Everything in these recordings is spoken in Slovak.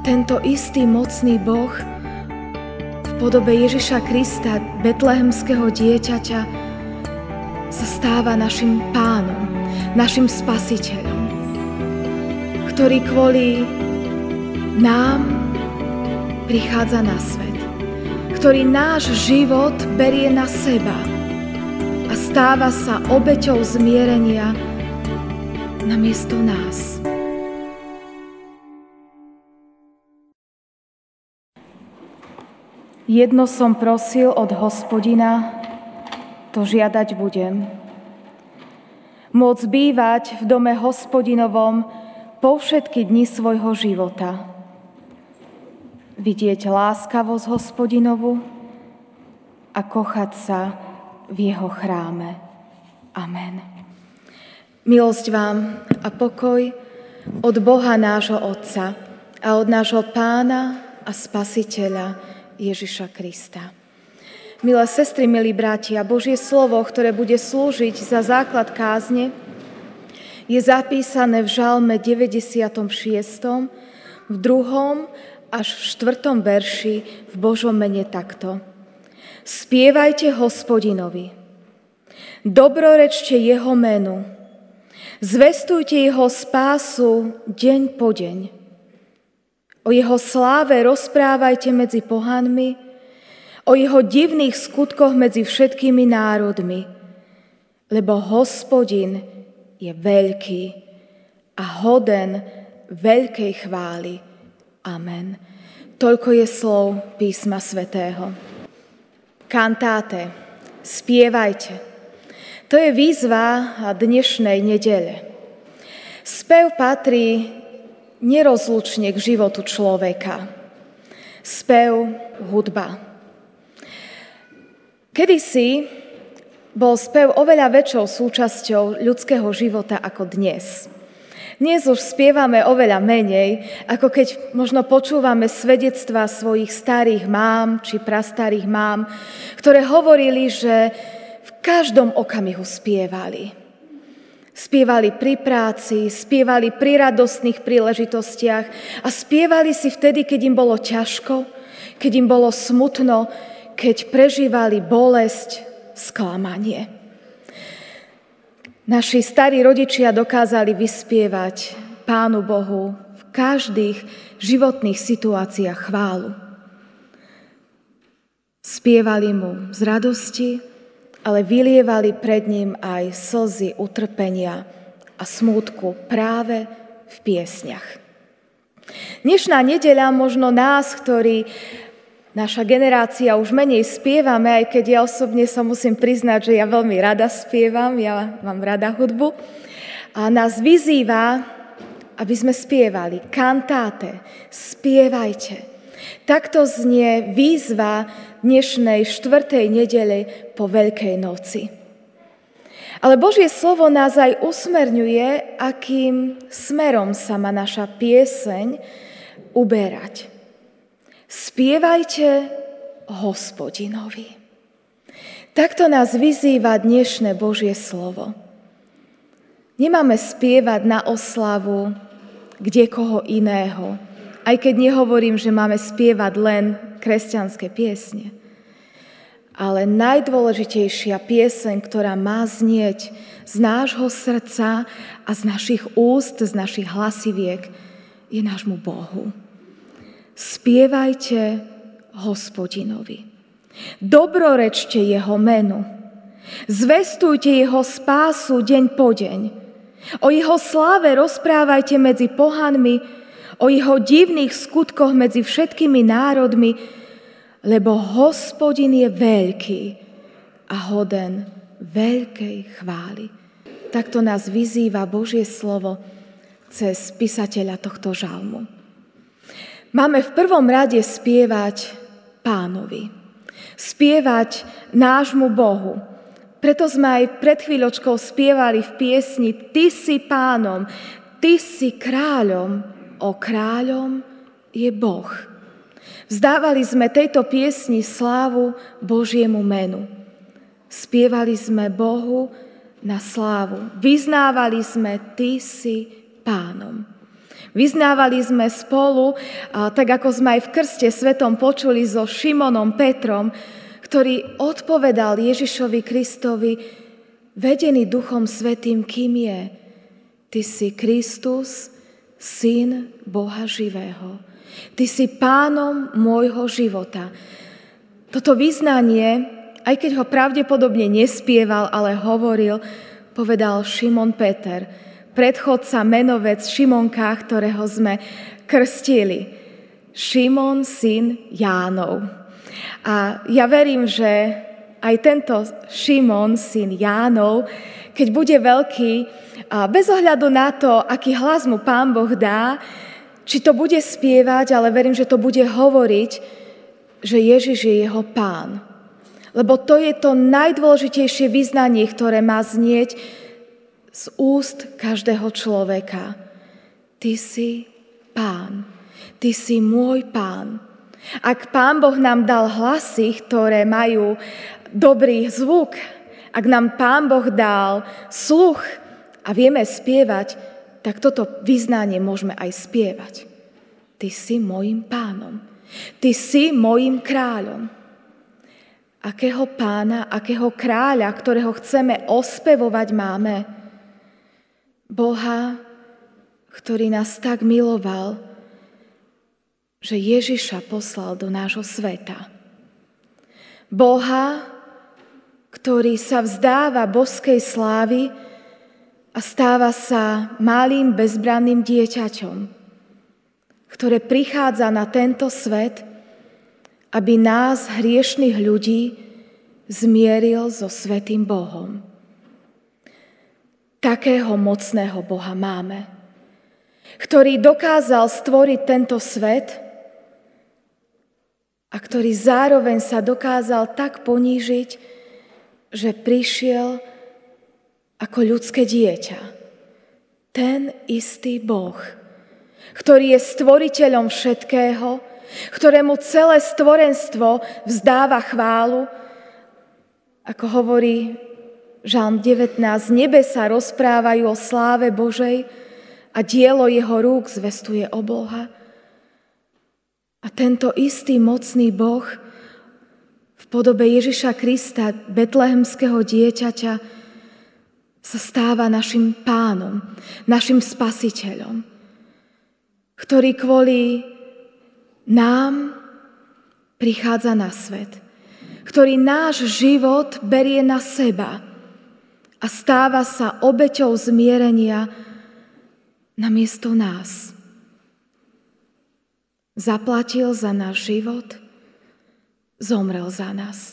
tento istý mocný Boh v podobe Ježiša Krista, betlehemského dieťaťa, sa stáva našim pánom, našim spasiteľom, ktorý kvôli nám prichádza na svet, ktorý náš život berie na seba a stáva sa obeťou zmierenia namiesto nás. Jedno som prosil od Hospodina, to žiadať budem. Môcť bývať v dome Hospodinovom po všetky dni svojho života. Vidieť láskavosť Hospodinovu a kochať sa v jeho chráme. Amen. Milosť vám a pokoj od Boha nášho Otca a od nášho Pána a Spasiteľa Ježiša Krista. Milé sestry, milí bratia, Božie slovo, ktoré bude slúžiť za základ kázne, je zapísané v Žalme 96. v 2. až v 4. verši v Božom mene takto. Spievajte Hospodinovi, dobrorečte jeho menu, zvestujte jeho spásu deň po deň. O jeho sláve rozprávajte medzi pohanmi, o jeho divných skutkoch medzi všetkými národmi, lebo Hospodin je veľký a hoden veľkej chvály. Amen. Toľko je slov písma svätého. Kantáte, spievajte. To je výzva dnešnej nedele. Spev patrí nerozlučne k životu človeka. Spev, hudba. Kedysi bol spev oveľa väčšou súčasťou ľudského života ako dnes. Dnes už spievame oveľa menej, ako keď možno počúvame svedectvá svojich starých mám či prastarých mám, ktoré hovorili, že v každom okamihu spievali. Spievali pri práci, spievali pri radostných príležitostiach a spievali si vtedy, keď im bolo ťažko, keď im bolo smutno, keď prežívali bolesť, sklamanie. Naši starí rodičia dokázali vyspievať Pánu Bohu v každých životných situáciách chválu. Spievali mu z radosti, ale vylievali pred ním aj slzy utrpenia a smútku práve v piesňach. Dnešná nedeľa možno nás, ktorí naša generácia už menej spievame, aj keď ja osobne sa musím priznať, že ja veľmi rada spievam, ja mám rada hudbu, a nás vyzýva, aby sme spievali. Kantáte, spievajte. Takto znie výzva dnešnej 4. nedele po Veľkej noci. Ale Božie slovo nás aj usmerňuje, akým smerom sa má naša pieseň uberať. Spievajte Hospodinovi. Takto nás vyzýva dnešné Božie slovo. Nemáme spievať na oslavu kdekoho iného, aj keď nehovorím, že máme spievať len kresťanské piesne. Ale najdôležitejšia pieseň, ktorá má znieť z nášho srdca a z našich úst, z našich hlasiviek, je nášmu Bohu. Spievajte Hospodinovi. Dobrorečte jeho menu. Zvestujte jeho spásu deň po deň. O jeho sláve rozprávajte medzi pohanmi, o jeho divných skutkoch medzi všetkými národmi, lebo Hospodin je veľký a hoden veľkej chvály. Takto nás vyzýva Božie slovo cez písateľa tohto žalmu. Máme v prvom rade spievať Pánovi. Spievať nášmu Bohu. Preto sme aj pred chvíľočkou spievali v piesni Ty si Pánom, Ty si kráľom, o kráľom je Boh. Vzdávali sme tejto piesni slávu Božiemu menu. Spievali sme Bohu na slávu. Vyznávali sme Ty si Pánom. Vyznávali sme spolu, tak ako sme aj v krste svetom počuli so Šimonom Petrom, ktorý odpovedal Ježišovi Kristovi, vedený Duchom Svätým, kým je. Ty si Kristus, Syn Boha živého. Ty si pánom môjho života. Toto vyznanie, aj keď ho pravdepodobne nespieval, ale hovoril, povedal Šimon Peter, predchodca menovec Šimonka, ktorého sme krstili. Šimon, syn Jánov. A ja verím, že aj tento Šimon, syn Jánov, keď bude veľký, bez ohľadu na to, aký hlas mu Pán Boh dá, či to bude spievať, ale verím, že to bude hovoriť, že Ježiš je jeho Pán. Lebo to je to najdôležitejšie vyznanie, ktoré má znieť z úst každého človeka. Ty si Pán. Ty si môj Pán. Ak Pán Boh nám dal hlasy, ktoré majú dobrý zvuk, ak nám Pán Boh dal sluch a vieme spievať, tak toto vyznanie môžeme aj spievať. Ty si môjim Pánom. Ty si môjim kráľom. Akého pána, akého kráľa, ktorého chceme ospevovať, máme? Boha, ktorý nás tak miloval, že Ježiša poslal do nášho sveta. Boha, ktorý sa vzdáva božskej slávy a stáva sa malým bezbranným dieťaťom, ktoré prichádza na tento svet, aby nás, hriešnych ľudí, zmieril so svätým Bohom. Takého mocného Boha máme, ktorý dokázal stvoriť tento svet a ktorý zároveň sa dokázal tak ponížiť, že prišiel ako ľudské dieťa. Ten istý Boh, ktorý je stvoriteľom všetkého, ktorému celé stvorenstvo vzdáva chválu, ako hovorí Žalm 19, nebesá rozprávajú o sláve Božej a dielo jeho rúk zvestuje o Boha. A tento istý mocný Boh v podobe Ježiša Krista, betlehemského dieťaťa, sa stáva našim pánom, našim spasiteľom, ktorý kvôli nám prichádza na svet, ktorý náš život berie na seba a stáva sa obeťou zmierenia namiesto nás. Zaplatil za náš život, zomrel za nás.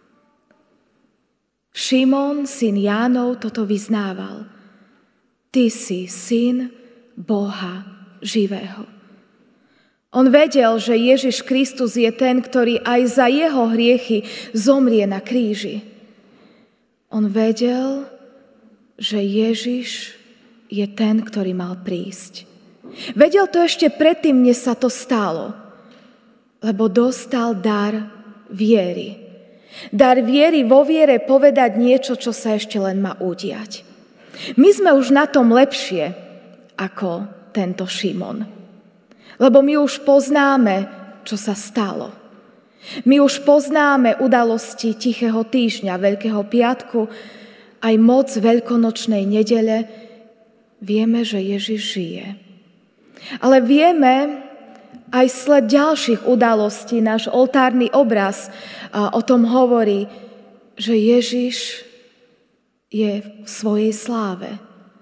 Šimon, syn Jánov, toto vyznával. Ty si syn Boha živého. On vedel, že Ježiš Kristus je ten, ktorý aj za jeho hriechy zomrie na kríži. On vedel, že Ježiš je ten, ktorý mal prísť. Vedel to ešte predtým, než sa to stalo, lebo dostal dar viery. Dar viery, vo viere povedať niečo, čo sa ešte len má udiať. My sme už na tom lepšie ako tento Šimon. Lebo my už poznáme, čo sa stalo. My už poznáme udalosti Tichého týždňa, Veľkého piatku, aj moc veľkonočnej nedele. Vieme, že Ježiš žije. Ale vieme aj sled ďalších udalostí. Náš oltárny obraz o tom hovorí, že Ježiš je v svojej sláve.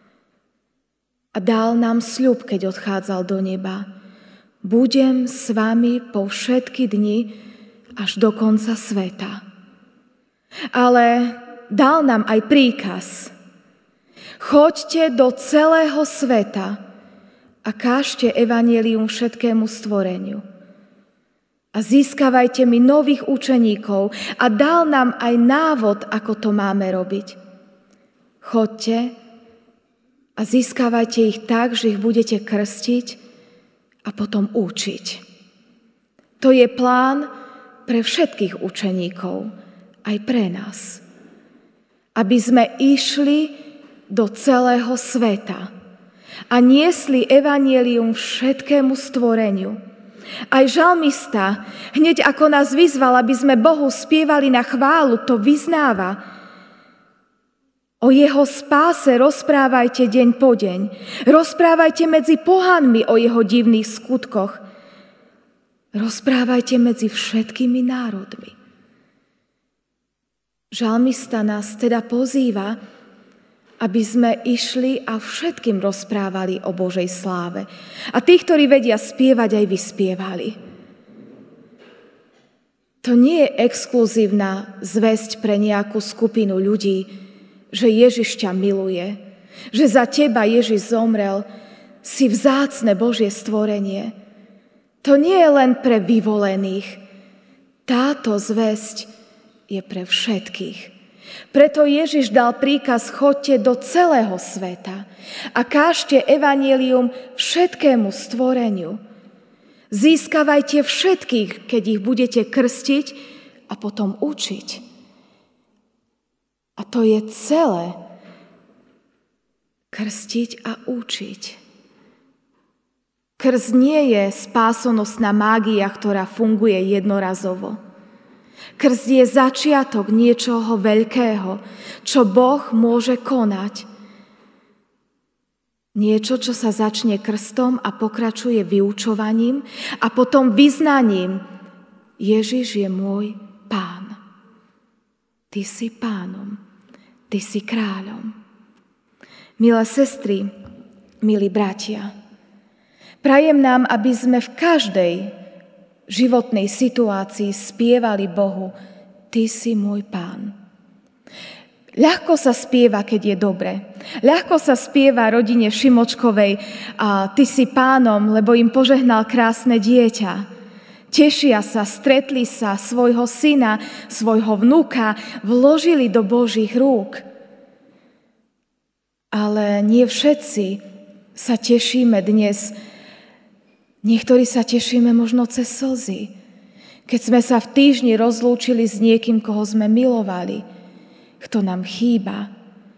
A dal nám sľub, keď odchádzal do neba. Budem s vami po všetky dni až do konca sveta. Ale dal nám aj príkaz. Choďte do celého sveta a kážte evanjelium všetkému stvoreniu. A získavajte mi nových učeníkov a dal nám aj návod, ako to máme robiť. Choďte a získavajte ich tak, že ich budete krstiť a potom učiť. To je plán pre všetkých učeníkov, aj pre nás. Aby sme išli do celého sveta. a niesli evanjelium všetkému stvoreniu. Aj žalmista, hneď ako nás vyzval, aby sme Bohu spievali na chválu, to vyznáva. O jeho spáse rozprávajte deň po deň. Rozprávajte medzi pohanmi o jeho divných skutkoch. Rozprávajte medzi všetkými národmi. Žalmista nás teda pozýva, aby sme išli a všetkým rozprávali o Božej sláve. A tí, ktorí vedia spievať, aj vyspievali. To nie je exkluzívna zvesť pre nejakú skupinu ľudí, že Ježiš ťa miluje, že za teba Ježiš zomrel, si vzácne Božie stvorenie. To nie je len pre vyvolených. Táto zvesť je pre všetkých. Preto Ježiš dal príkaz: choďte do celého sveta a kážte evanjelium všetkému stvoreniu. Získavajte všetkých, keď ich budete krstiť a potom učiť. A to je celé. Krstiť a učiť. Krst nie je spásonosná mágia, ktorá funguje jednorazovo. Krst je začiatok niečoho veľkého, čo Boh môže konať. Niečo, čo sa začne krstom a pokračuje vyučovaním a potom vyznaním: Ježiš je môj Pán. Ty si Pánom, ty si kráľom. Milé sestry, milí bratia, prajem nám, aby sme v každej životnej situácii spievali Bohu: Ty si môj Pán. Ľahko sa spieva, keď je dobre. Ľahko sa spieva rodine Šimočkovej: a Ty si Pánom, lebo im požehnal krásne dieťa. Tešia sa, stretli sa, svojho syna, svojho vnuka vložili do Božích rúk. Ale nie všetci sa tešíme dnes. Niektorí sa tešíme možno cez slzy, keď sme sa v týždni rozlúčili s niekým, koho sme milovali, kto nám chýba.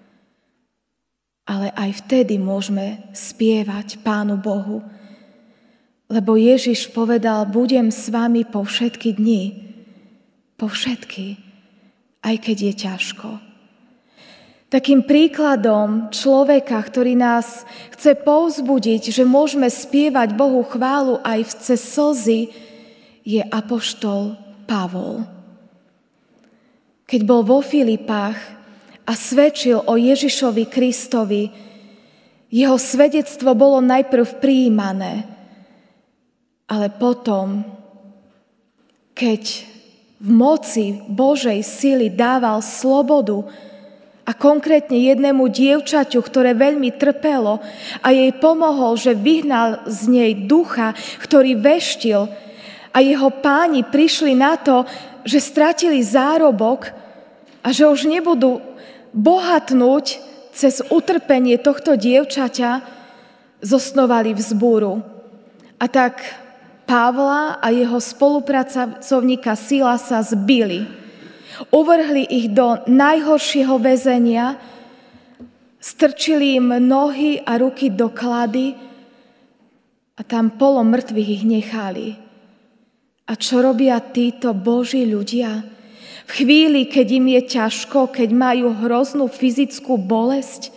Ale aj vtedy môžeme spievať Pánu Bohu, lebo Ježiš povedal: budem s vami po všetky dni, po všetky, aj keď je ťažko. Takým príkladom človeka, ktorý nás chce povzbudiť, že môžeme spievať Bohu chválu aj cez slzy, je apoštol Pavol. Keď bol vo Filipách a svedčil o Ježišovi Kristovi, jeho svedectvo bolo najprv prijímané, ale potom, keď v moci Božej sily dával slobodu, a konkrétne jednému dievčaťu, ktoré veľmi trpelo, a jej pomohol, že vyhnal z nej ducha, ktorý veštil, a jeho páni prišli na to, že stratili zárobok a že už nebudú bohatnúť cez utrpenie tohto dievčaťa, zosnovali vzbúru. A tak Pavla a jeho spolupracovníka Silasa zbili. Uvrhli ich do najhoršieho väzenia, strčili im nohy a ruky do klady a tam polomrtvých ich nechali. A čo robia títo Boží ľudia? V chvíli, keď im je ťažko, keď majú hroznú fyzickú bolesť,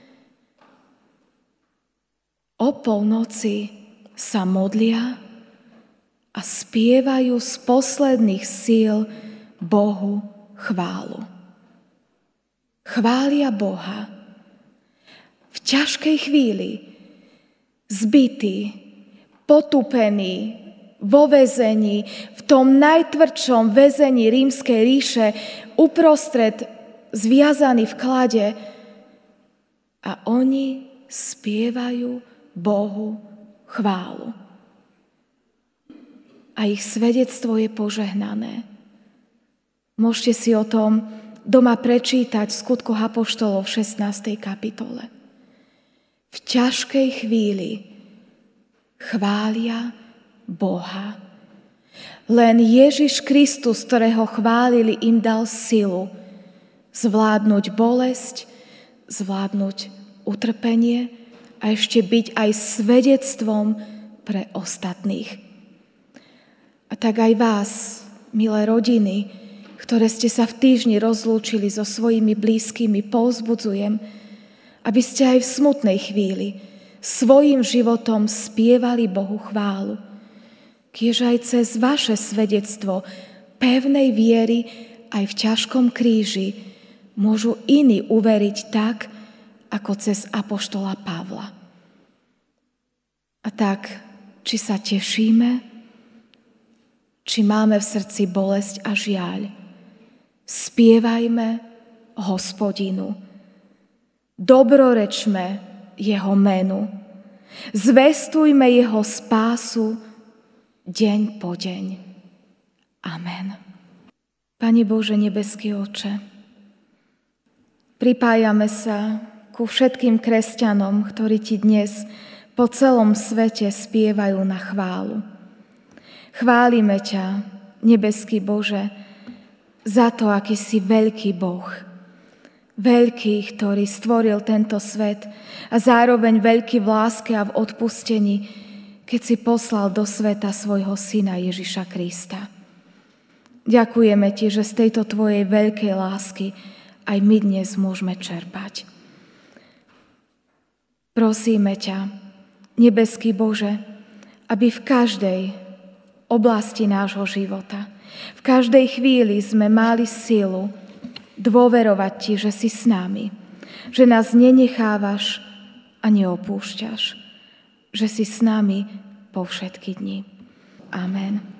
o polnoci sa modlia a spievajú z posledných síl Bohu chválu. Chvália Boha. V ťažkej chvíli, zbitý, potúpený, vo väzení, v tom najtvrdšom väzení Rímskej ríše, uprostred zviazaný v klade, a oni spievajú Bohu chválu. A ich svedectvo je požehnané. Môžete si o tom doma prečítať v Skutkoch apoštolov v 16. kapitole. V ťažkej chvíli chvália Boha. Len Ježiš Kristus, ktorého chválili, im dal silu zvládnuť bolesť, zvládnuť utrpenie a ešte byť aj svedectvom pre ostatných. A tak aj vás, milé rodiny, ktoré ste sa v týždni rozlúčili so svojimi blízkymi, povzbudzujem, aby ste aj v smutnej chvíli svojim životom spievali Bohu chválu. Kiež aj cez vaše svedectvo pevnej viery aj v ťažkom kríži môžu iní uveriť tak, ako cez apoštola Pavla. A tak, či sa tešíme, či máme v srdci bolesť a žiaľ, spievajme Hospodinu. Dobrorečme jeho menu. Zvestujme jeho spásu deň po deň. Amen. Pane Bože, nebeský Oče, pripájame sa ku všetkým kresťanom, ktorí ti dnes po celom svete spievajú na chválu. Chválime ťa, nebeský Bože, za to, aký si veľký Boh. Veľký, ktorý stvoril tento svet a zároveň veľký v láske a v odpustení, keď si poslal do sveta svojho syna Ježiša Krista. Ďakujeme ti, že z tejto tvojej veľkej lásky aj my dnes môžeme čerpať. Prosíme ťa, nebeský Bože, aby v každej oblasti nášho života, v každej chvíli sme mali silu dôverovať ti, že si s nami, že nás nenechávaš a neopúšťaš, že si s nami po všetky dni. Amen.